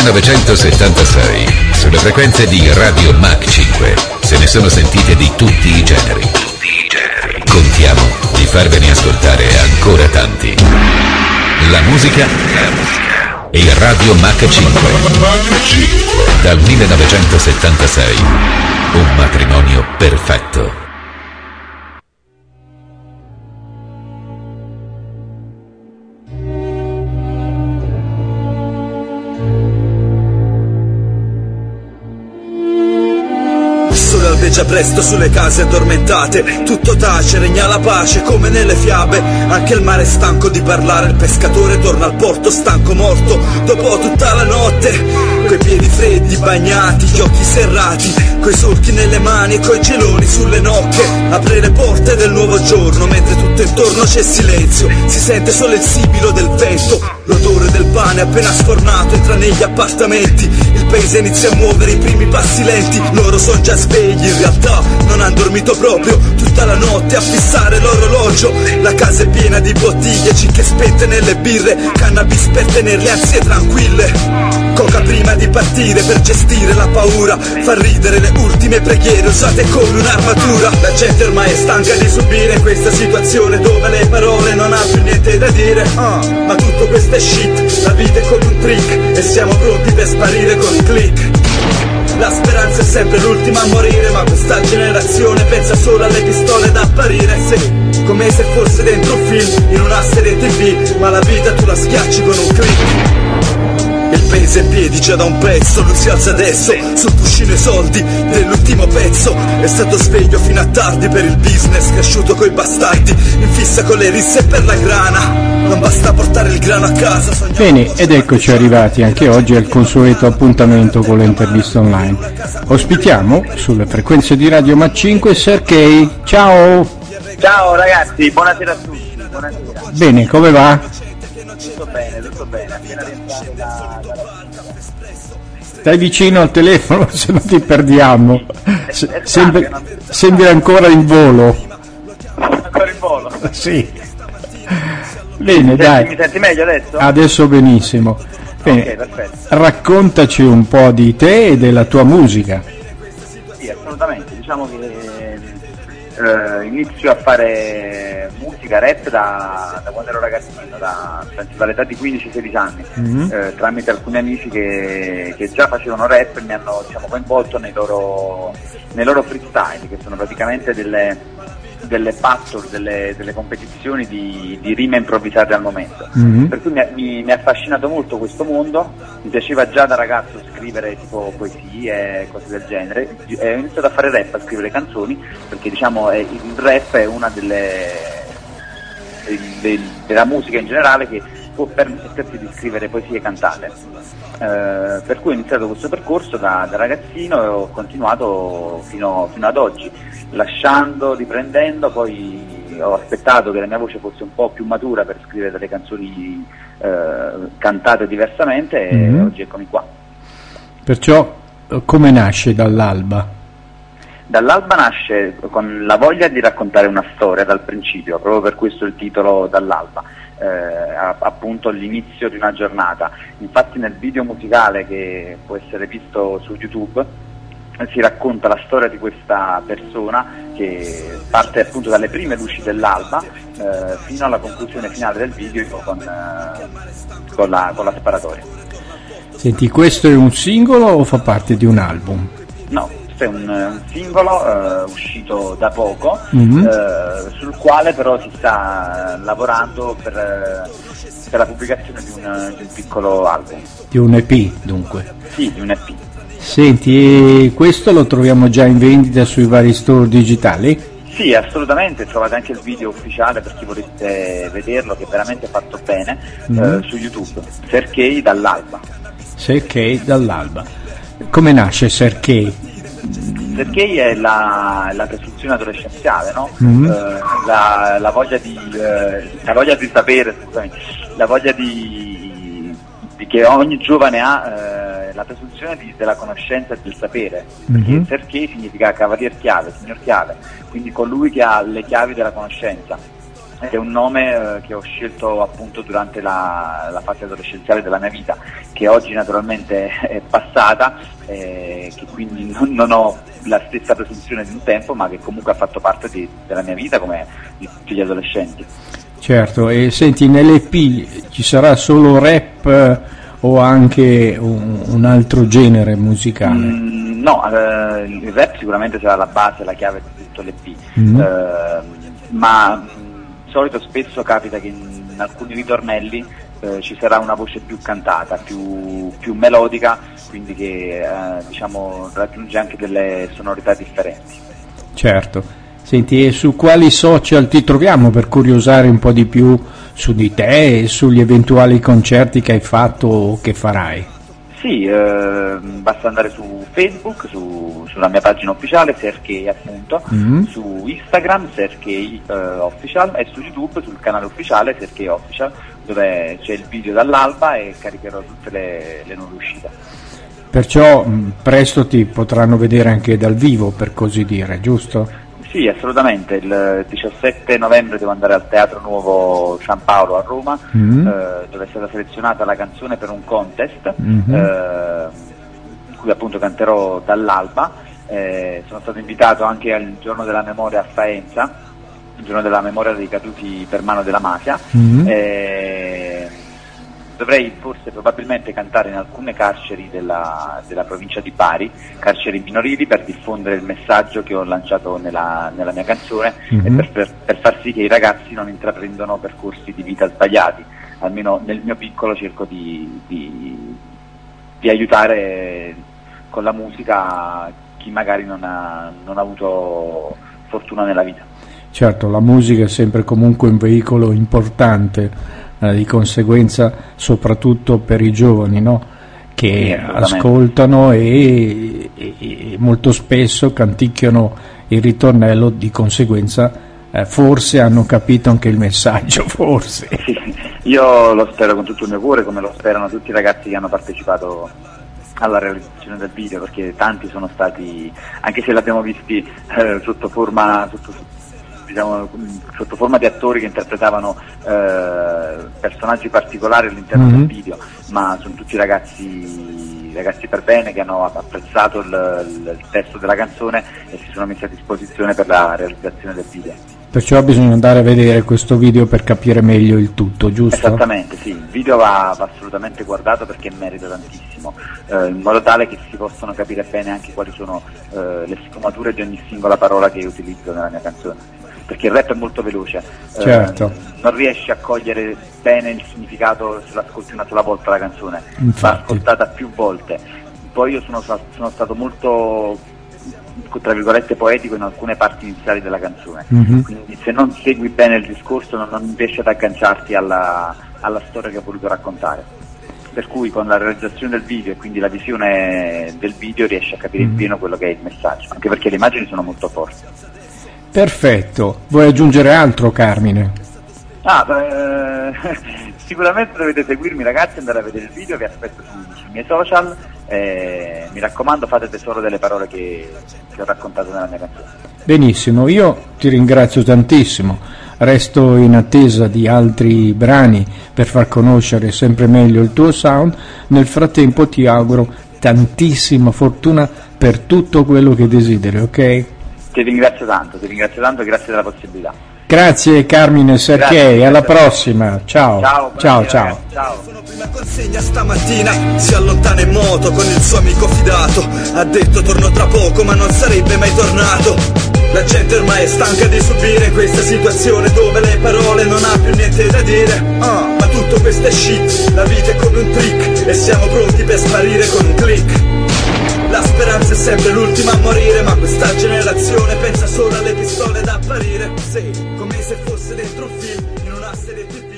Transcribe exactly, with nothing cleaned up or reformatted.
millenovecentosettantasei, sulle frequenze di Radio Mach cinque, se ne sono sentite di tutti i generi. Contiamo di farvene ascoltare ancora tanti. La musica e Radio Mach cinque. Dal millenovecentosettantasei, un matrimonio perfetto. Già presto sulle case addormentate, tutto tace, regna la pace come nelle fiabe. Anche il mare è stanco di parlare, il pescatore torna al porto stanco morto dopo tutta la notte. Coi piedi freddi, bagnati, gli occhi serrati, coi solchi nelle mani e coi geloni sulle nocche. Apre le porte del nuovo giorno, mentre tutto intorno c'è silenzio. Si sente solo il sibilo del vento, l'odore del pane appena sfornato entra negli appartamenti. Il paese inizia a muovere i primi passi lenti, loro sono già svegli. In realtà non han dormito proprio tutta la notte a fissare l'orologio. La casa è piena di bottiglie, cicche spente nelle birre, cannabis per tenere le ansie tranquille. Coca prima di partire per gestire la paura, fa ridere le ultime preghiere usate come un'armatura. La gente ormai è stanca di subire questa situazione dove le parole non hanno più niente da dire. uh, Ma tutto questo è shit, la vita è come un trick e siamo pronti per sparire con un click. La speranza è sempre l'ultima a morire, ma questa generazione pensa solo alle pistole da apparire. Sì, come se fosse dentro un film, in una serie tv, ma la vita tu la schiacci con un click. Il paese è in piedi già da un pezzo, lui si alza adesso, sul cuscino i soldi dell'ultimo pezzo. È stato sveglio fino a tardi per il business, cresciuto coi bastardi, in fissa con le risse per la grana. Non basta portare il grano a casa. Bene, ed eccoci arrivati anche oggi al consueto appuntamento con le interviste online. Ospitiamo sulle frequenze di Radio Mach cinque Serkei. Ciao! Ciao ragazzi, buonasera a tutti. Buonasera. Bene, come va? Tutto bene, tutto bene, appena rientrato da, da Stai vicino al telefono, se no ti perdiamo. Se, sembri, sembri ancora in volo. Ancora in volo? Sì. Bene, mi dai. Senti, mi senti meglio adesso? Adesso benissimo. Bene, ok, perfetto. Raccontaci un po' di te e della tua musica. Sì, assolutamente. Diciamo che eh, inizio a fare musica, rap da, da quando ero ragazzino, da, penso dall'età di quindici sedici anni, mm-hmm. eh, tramite alcuni amici che, che già facevano rap e mi hanno, diciamo, coinvolto nei loro, nei loro freestyle, che sono praticamente delle delle battle, delle, delle competizioni di, di rime improvvisate al momento. Mm-hmm. Per cui mi, mi, mi ha affascinato molto questo mondo, mi piaceva già da ragazzo scrivere tipo poesie, cose del genere, e ho iniziato a fare rap, a scrivere canzoni, perché diciamo è, il rap è una delle de, della musica in generale che può permettersi di scrivere poesie cantate. Eh, per cui ho iniziato questo percorso da, da ragazzino e ho continuato fino, fino ad oggi, lasciando, riprendendo, poi ho aspettato che la mia voce fosse un po' più matura per scrivere delle canzoni eh, cantate diversamente e mm-hmm. oggi eccomi qua. Perciò come nasce Dall'Alba? Dall'Alba nasce con la voglia di raccontare una storia dal principio, proprio per questo il titolo Dall'Alba. Eh, appunto l'inizio di una giornata. Infatti nel video musicale che può essere visto su YouTube eh, si racconta la storia di questa persona che parte appunto dalle prime luci dell'alba eh, fino alla conclusione finale del video con, eh, con, la, con la sparatoria. Senti, questo è un singolo o fa parte di un album? No, è un, un singolo eh, uscito da poco, mm-hmm. eh, sul quale però si sta lavorando per, eh, per la pubblicazione di un, di un piccolo album. Di un E P dunque? Sì, di un E P. Senti, e questo lo troviamo già in vendita sui vari store digitali? Sì, assolutamente, trovate anche il video ufficiale per chi volesse vederlo, che è veramente fatto bene, mm-hmm. eh, su YouTube. Serkei Dall'Alba. Serkei Dall'Alba. Come nasce Serkei? Serkei è la, la presunzione adolescenziale, no? Mm-hmm. Eh, la, la voglia di eh, la voglia di sapere, scusami, la voglia di, di che ogni giovane ha, eh, la presunzione di, della conoscenza e del sapere. Perché mm-hmm. Serkei significa cavalier chiave, signor chiave, quindi colui che ha le chiavi della conoscenza. è un nome eh, che ho scelto appunto durante la, la fase adolescenziale della mia vita, che oggi naturalmente è passata, eh, che quindi non, non ho la stessa presunzione di un tempo, ma che comunque ha fatto parte di, della mia vita come di tutti gli adolescenti. Certo, e senti, nell'E P ci sarà solo rap eh, o anche un, un altro genere musicale? Mm, no, eh, il rap sicuramente sarà la base, la chiave di tutto l'E P, mm. eh, ma di solito spesso capita che in, in alcuni ritornelli eh, ci sarà una voce più cantata, più, più melodica, quindi che eh, diciamo raggiunge anche delle sonorità differenti. Certo. Senti, e su quali social ti troviamo per curiosare un po' di più su di te e sugli eventuali concerti che hai fatto o che farai? Sì, eh, basta andare su Facebook, su, sulla mia pagina ufficiale, Serkei appunto, mm-hmm. su Instagram, Serkei eh, Official, e su YouTube, sul canale ufficiale, Serkei Official, dove c'è il video dall'alba e caricherò tutte le, le nuove uscite. Perciò mh, presto ti potranno vedere anche dal vivo, per così dire, giusto? Sì, assolutamente. Il diciassette novembre devo andare al Teatro Nuovo San Paolo a Roma, mm-hmm. eh, dove è stata selezionata la canzone per un contest, mm-hmm. eh, in cui appunto canterò dall'alba. Eh, sono stato invitato anche al giorno della memoria a Faenza, il giorno della memoria dei caduti per mano della mafia. Mm-hmm. Eh, dovrei forse probabilmente cantare in alcune carceri della, della provincia di Bari, carceri minorili, per diffondere il messaggio che ho lanciato nella, nella mia canzone, mm-hmm. e per, per, per far sì che i ragazzi non intraprendono percorsi di vita sbagliati. Almeno nel mio piccolo cerco di, di, di aiutare con la musica chi magari non ha, non ha avuto fortuna nella vita. Certo, la musica è sempre comunque un veicolo importante, di conseguenza soprattutto per i giovani, no? Che sì, ascoltano e, e, e molto spesso canticchiano il ritornello, di conseguenza eh, forse hanno capito anche il messaggio, forse. Sì, io lo spero con tutto il mio cuore, come lo sperano tutti i ragazzi che hanno partecipato alla realizzazione del video, perché tanti sono stati, anche se l'abbiamo visti eh, sotto forma sotto diciamo sotto forma di attori che interpretavano eh, personaggi particolari all'interno mm-hmm. del video, ma sono tutti ragazzi ragazzi per bene, che hanno apprezzato il, il testo della canzone e si sono messi a disposizione per la realizzazione del video. Perciò bisogna andare a vedere questo video per capire meglio il tutto, giusto? Esattamente, sì, il video va, va assolutamente guardato perché merita tantissimo, eh, in modo tale che si possano capire bene anche quali sono eh, le sfumature di ogni singola parola che io utilizzo nella mia canzone. Perché il rap è molto veloce, certo. eh, non riesci a cogliere bene il significato se l'ascolti una sola volta la canzone, infatti. Va ascoltata più volte. Poi io sono, sono stato molto, tra virgolette, poetico in alcune parti iniziali della canzone, mm-hmm. quindi se non segui bene il discorso non, non riesci ad agganciarti alla, alla storia che ho voluto raccontare. Per cui con la realizzazione del video e quindi la visione del video riesci a capire mm-hmm. in pieno quello che è il messaggio, anche perché le immagini sono molto forti. Perfetto, vuoi aggiungere altro, Carmine? Ah, beh, sicuramente dovete seguirmi ragazzi, andare a vedere il video, vi aspetto su, sui miei social, eh, mi raccomando fate tesoro delle parole che, che ho raccontato nella mia canzone. Benissimo, io ti ringrazio tantissimo, resto in attesa di altri brani per far conoscere sempre meglio il tuo sound. Nel frattempo ti auguro tantissima fortuna per tutto quello che desideri, ok? Ti ringrazio tanto, ti ringrazio tanto e grazie della possibilità. Grazie Carmine Serkei, alla prossima, ciao. Ciao, ciao, ciao. ciao. Prima consegna stamattina, si allontana in moto con il suo amico fidato. Ha detto torno tra poco ma non sarebbe mai tornato. La gente ormai è stanca di subire questa situazione dove le parole non ha più niente da dire. Ah, ma tutto questo è shit, la vita è come un trick e siamo pronti per sparire con un click. La speranza è sempre l'ultima a morire, ma questa generazione pensa solo alle pistole da apparire. Sì, come se fosse dentro un film, in un asse di T V.